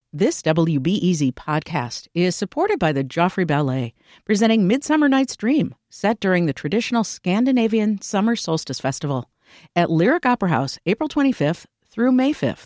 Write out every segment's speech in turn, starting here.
This WBEZ podcast is supported by the Joffrey Ballet, presenting Midsummer Night's Dream, set during the traditional Scandinavian Summer Solstice Festival at Lyric Opera House, April 25th through May 5th.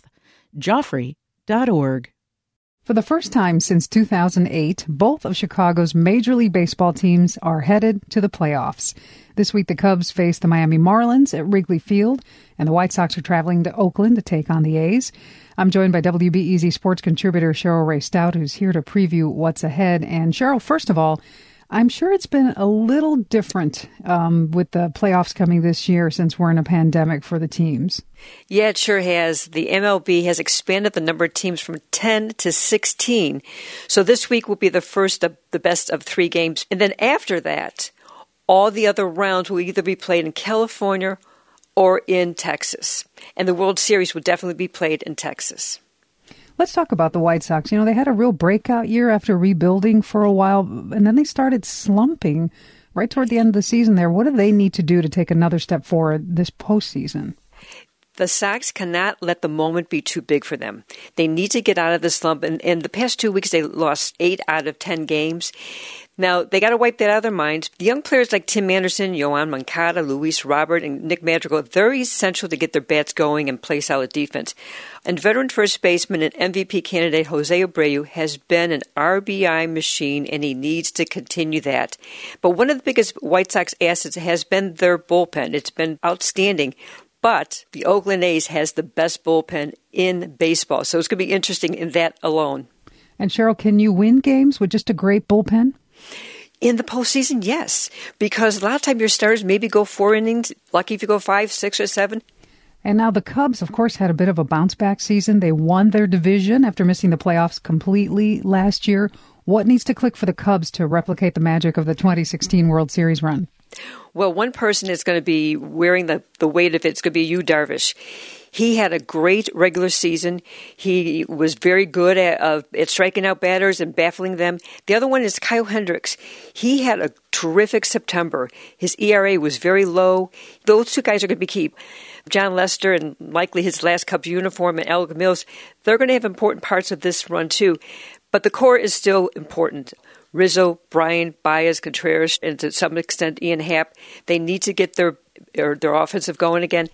Joffrey.org. For the first time since 2008, both of Chicago's Major League Baseball teams are headed to the playoffs. This week, the Cubs face the Miami Marlins at Wrigley Field, and the White Sox are traveling to Oakland to take on the A's. I'm joined by WBEZ sports contributor Cheryl Rae Stout, who's here to preview what's ahead. And Cheryl, first of all, I'm sure it's been a little different with the playoffs coming this year since we're in a pandemic for the teams. Yeah, it sure has. The MLB has expanded the number of teams from 10 to 16. So this week will be the first of the best of 3 games. And then after that, all the other rounds will either be played in California or in Texas. And the World Series will definitely be played in Texas. Let's talk about the White Sox. You know, they had a real breakout year after rebuilding for a while, and then they started slumping right toward the end of the season there. What do they need to do to take another step forward this postseason? The Sox cannot let the moment be too big for them. They need to get out of the slump. And in the past 2 weeks, they lost 8 out of 10 games. Now, they got to wipe that out of their minds. The young players like Tim Anderson, Yoan Moncada, Luis Robert, and Nick Madrigal are very essential to get their bats going and play solid defense. And veteran first baseman and MVP candidate Jose Abreu has been an RBI machine, and he needs to continue that. But one of the biggest White Sox assets has been their bullpen. It's been outstanding. But the Oakland A's has the best bullpen in baseball. So it's going to be interesting in that alone. And Cheryl, can you win games with just a great bullpen? In the postseason, yes. Because a lot of times your starters maybe go 4 innings, lucky if you go 5, 6, or 7. And now the Cubs, of course, had a bit of a bounce-back season. They won their division after missing the playoffs completely last year. What needs to click for the Cubs to replicate the magic of the 2016 World Series run? Well, one person is going to be wearing the weight of it. It's going to be Yu Darvish. He had a great regular season. He was very good at striking out batters and baffling them. The other one is Kyle Hendricks. He had a terrific September. His ERA was very low. Those 2 guys are going to be key. John Lester and likely his last Cubs uniform and Alec Mills, they're going to have important parts of this run too. But the core is still important. Rizzo, Bryant, Baez, Contreras, and to some extent Ian Happ, they need to get their offensive going again.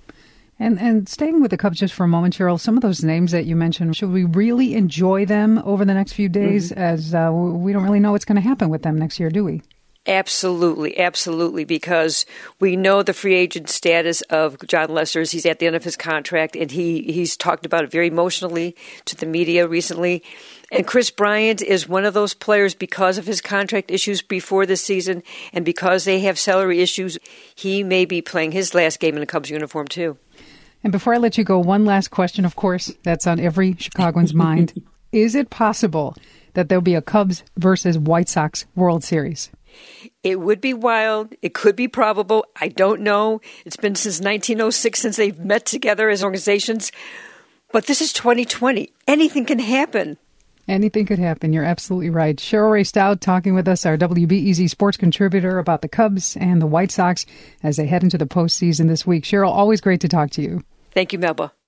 And staying with the Cubs just for a moment, Cheryl, some of those names that you mentioned, should we really enjoy them over the next few days as we don't really know what's going to happen with them next year, do we? Absolutely, absolutely, because we know the free agent status of John Lester. He's at the end of his contract, and he's talked about it very emotionally to the media recently. And Chris Bryant is one of those players because of his contract issues before this season and because they have salary issues, he may be playing his last game in a Cubs uniform too. And before I let you go, one last question, of course, that's on every Chicagoan's mind. Is it possible that there'll be a Cubs versus White Sox World Series? It would be wild. It could be probable. I don't know. It's been since 1906 since they've met together as organizations. But this is 2020. Anything can happen. Anything could happen. You're absolutely right. Cheryl Rae Stout talking with us, our WBEZ sports contributor, about the Cubs and the White Sox as they head into the postseason this week. Cheryl, always great to talk to you. Thank you, Melba.